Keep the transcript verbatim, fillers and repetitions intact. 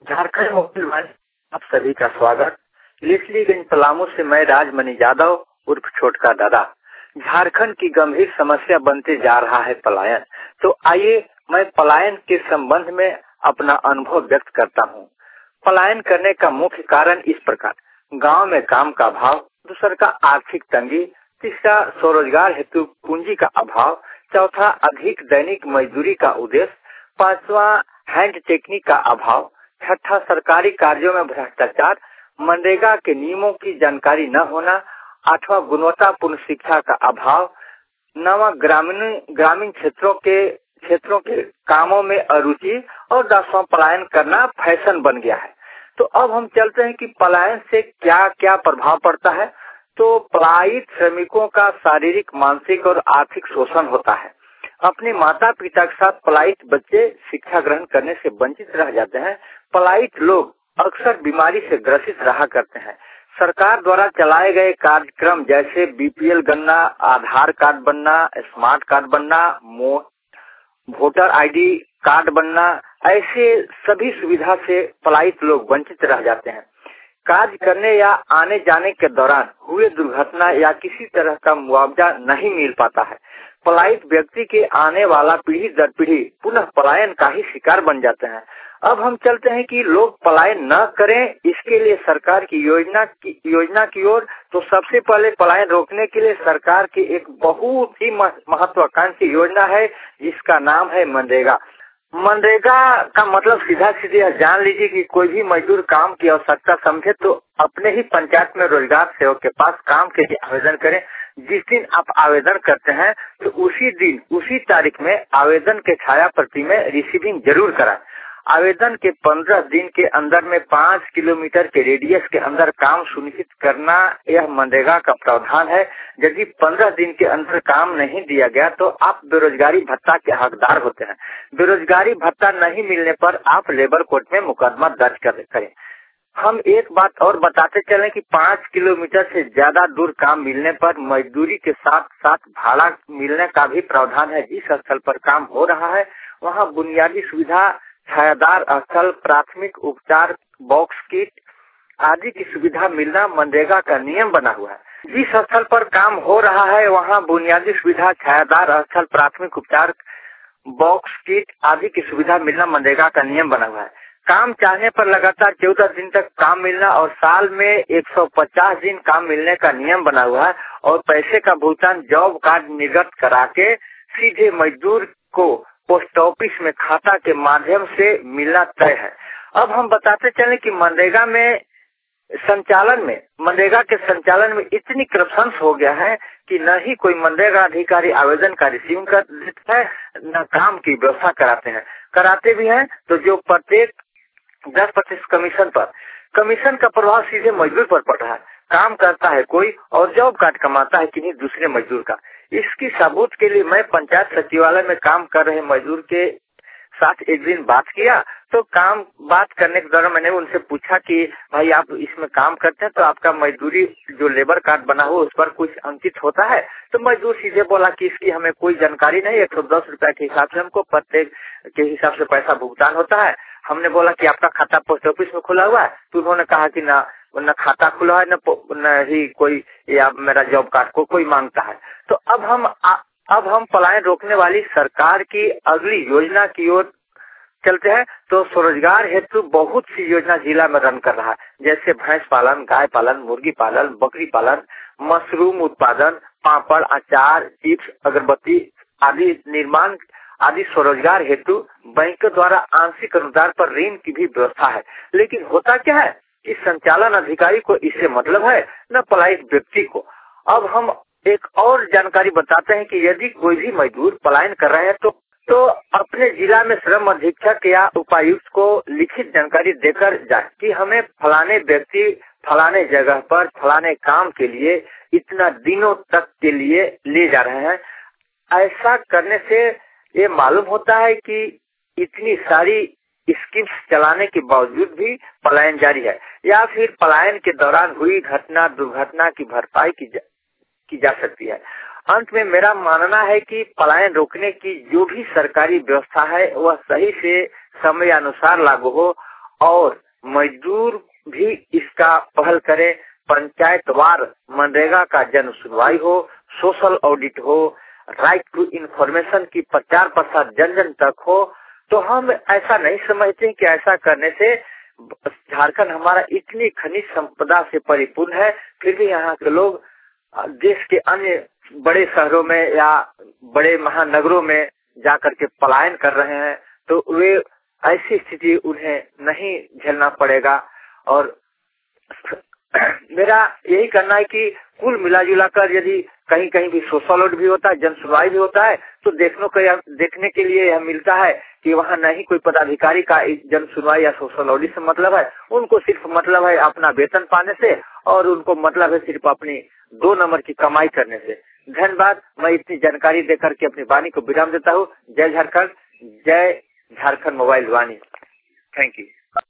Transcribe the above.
Jharkhand mobile one आप सभी का स्वागत। लिसलीगंज पलामू से मैं राजमणि यादव उर्फ छोटका दादा। झारखंड की गंभीर समस्या बनते जा रहा है पलायन। तो आइए मैं पलायन के संबंध में अपना अनुभव व्यक्त करता हूँ। पलायन करने का मुख्य कारण इस प्रकार: गांव में काम का अभाव, दूसरा का आर्थिक तंगी, तीसरा स्वरोजगार हेतु पूंजी का अभाव, चौथा अधिक दैनिक मजदूरी का उद्देश्य, पांचवा हैंड टेक्निक का अभाव, छठा सरकारी कार्यों में भ्रष्टाचार, मनरेगा के नियमों की जानकारी न होना, आठवां गुणवत्तापूर्ण शिक्षा का अभाव, नवा ग्रामीण ग्रामीण क्षेत्रों के क्षेत्रों के कामों में अरुचि और दसवां पलायन करना फैशन बन गया है। तो अब हम चलते हैं कि पलायन से क्या क्या प्रभाव पड़ता है। तो पलायित श्रमिकों का शारीरिक, मानसिक और आर्थिक शोषण होता है। अपने माता पिता के साथ पलायित बच्चे शिक्षा ग्रहण करने से वंचित रह जाते हैं। पलायित लोग अक्सर बीमारी से ग्रसित रहा करते हैं। सरकार द्वारा चलाए गए कार्यक्रम जैसे बीपीएल गणना, आधार कार्ड बनना, स्मार्ट कार्ड बनना, वोटर आईडी कार्ड बनना, ऐसे सभी सुविधा से पलायित लोग वंचित रह जाते हैं। कार्य करने या आने जाने के दौरान हुए दुर्घटना या किसी तरह का मुआवजा नहीं मिल पाता है। पलायित व्यक्ति के आने वाला पीढ़ी दर पीढ़ी पुनः पलायन का ही शिकार बन जाते हैं। अब हम चलते हैं कि लोग पलायन न करें, इसके लिए सरकार की योजना की योजना की ओर। तो सबसे पहले पलायन रोकने के लिए सरकार की एक बहुत ही महत्वाकांक्षी योजना है, जिसका नाम है मनरेगा। मनरेगा का मतलब सीधा सीधे जान लीजिए कि कोई भी मजदूर काम की आवश्यकता समझे तो अपने ही पंचायत में रोजगार सेवक के पास काम के लिए आवेदन करें। जिस दिन आप आवेदन करते हैं तो उसी दिन उसी तारीख में आवेदन के छाया प्रति में रिसीविंग जरूर कराएं। आवेदन के पंद्रह दिन के अंदर में पाँच किलोमीटर के रेडियस के अंदर काम सुनिश्चित करना, यह मनरेगा का प्रावधान है। यदि पंद्रह दिन के अंदर काम नहीं दिया गया तो आप बेरोजगारी भत्ता के हकदार होते हैं। बेरोजगारी भत्ता नहीं मिलने पर आप लेबर कोर्ट में मुकदमा दर्ज करें। हम एक बात और बताते चलें कि पाँच किलोमीटर से ज्यादा दूर काम मिलने पर मजदूरी के साथ साथ भाड़ा मिलने का भी प्रावधान है। जिस स्थल पर काम हो रहा है वहाँ बुनियादी सुविधा, छायादार स्थल, प्राथमिक उपचार, बॉक्स किट आदि की सुविधा मिलना मनरेगा का नियम बना हुआ है। जिस स्थल पर काम हो रहा है वहाँ बुनियादी सुविधा, छायादार स्थल, प्राथमिक उपचार, बॉक्स किट आदि की सुविधा मिलना मनरेगा का नियम बना हुआ है। काम चाहने पर लगातार चौदह दिन तक काम मिलना और साल में एक सौ पचास दिन काम मिलने का नियम बना हुआ है। और पैसे का भुगतान जॉब कार्ड निर्गत करा के सीधे मजदूर को पोस्ट ऑफिस में खाता के माध्यम से मिलना तय है। अब हम बताते चलें कि मनरेगा में संचालन में मनरेगा के संचालन में इतनी करप्शन हो गया है कि न ही कोई मनरेगा अधिकारी आवेदन का रिसीव कर देता है, न काम की व्यवस्था कराते हैं। कराते भी हैं तो जो प्रत्येक दस प्रतिशत कमीशन पर कमीशन का प्रभाव सीधे मजदूर पर पड़ रहा है। काम करता है कोई और जॉब कार्ड कमाता है किन्हीं दूसरे मजदूर का। इसकी सबूत के लिए मैं पंचायत सचिवालय में काम कर रहे मजदूर के साथ एक दिन बात किया। तो काम बात करने के दौरान मैंने उनसे पूछा कि भाई आप इसमें काम करते हैं तो आपका मजदूरी जो लेबर कार्ड बना हो उस पर कुछ अंकित होता है? तो मजदूर सीधे बोला कि इसकी हमें कोई जानकारी नहीं, एक सौ दस रुपए के हिसाब से हमको प्रत्येक के हिसाब से पैसा भुगतान होता है। हमने बोला कि आपका खाता पोस्ट ऑफिस में खुला हुआ है? तो उन्होंने कहा कि ना न खाता खुला है, न, न ही कोई या मेरा जॉब कार्ड को कोई मांगता है। तो अब हम आ, अब हम पलायन रोकने वाली सरकार की अगली योजना की ओर चलते हैं। तो स्वरोजगार हेतु बहुत सी योजना जिला में रन कर रहा है, जैसे भैंस पालन, गाय पालन, मुर्गी पालन, बकरी पालन, मशरूम उत्पादन, पापड़, अचार, चिप्स, अगरबत्ती आदि निर्माण आदि स्वरोजगार हेतु बैंक द्वारा आंशिक अनुदान पर ऋण की भी व्यवस्था है। लेकिन होता क्या है कि संचालन अधिकारी को इससे मतलब है न पलायित व्यक्ति को। अब हम एक और जानकारी बताते हैं कि यदि कोई भी मजदूर पलायन कर रहे हैं तो तो अपने जिला में श्रम अधीक्षक या उपायुक्त को लिखित जानकारी देकर जाए कि हमें फलाने व्यक्ति फलाने जगह पर फलाने काम के लिए इतना दिनों तक के लिए ले जा रहे हैं। ऐसा करने से ये मालूम होता है कि इतनी सारी स्कीम्स चलाने के बावजूद भी पलायन जारी है, या फिर पलायन के दौरान हुई घटना दुर्घटना की भरपाई की जा, की जा सकती है। अंत में मेरा मानना है कि पलायन रोकने की जो भी सरकारी व्यवस्था है वह सही से समय अनुसार लागू हो और मजदूर भी इसका पहल करें। पंचायतवार मनरेगा का जन सुनवाई हो, सोशल ऑडिट हो, राइट टू इंफॉर्मेशन की प्रचार प्रसार जन जन तक हो। तो हम ऐसा नहीं समझते कि ऐसा करने से झारखंड हमारा इतनी खनिज संपदा से परिपूर्ण है, फिर भी यहाँ के लोग देश के अन्य बड़े शहरों में या बड़े महानगरों में जाकर के पलायन कर रहे हैं। तो वे ऐसी स्थिति उन्हें नहीं झेलना पड़ेगा। और मेरा यही कहना है कि कुल मिला जुला कर यदि कहीं कहीं भी सोशल ऑडिट भी होता है, जन सुनवाई भी होता है, तो देखने को देखने के लिए यह मिलता है कि वहाँ नहीं कोई पदाधिकारी का जन सुनवाई या सोशल ऑडिट से मतलब है। उनको सिर्फ मतलब है अपना वेतन पाने से, और उनको मतलब है सिर्फ अपनी दो नंबर की कमाई करने से। धन्यवाद। मैं इतनी जानकारी देकर के अपनी वाणी को विराम देता हूँ। जय झारखंड, जय Jharkhand mobile Vaani. Thank you.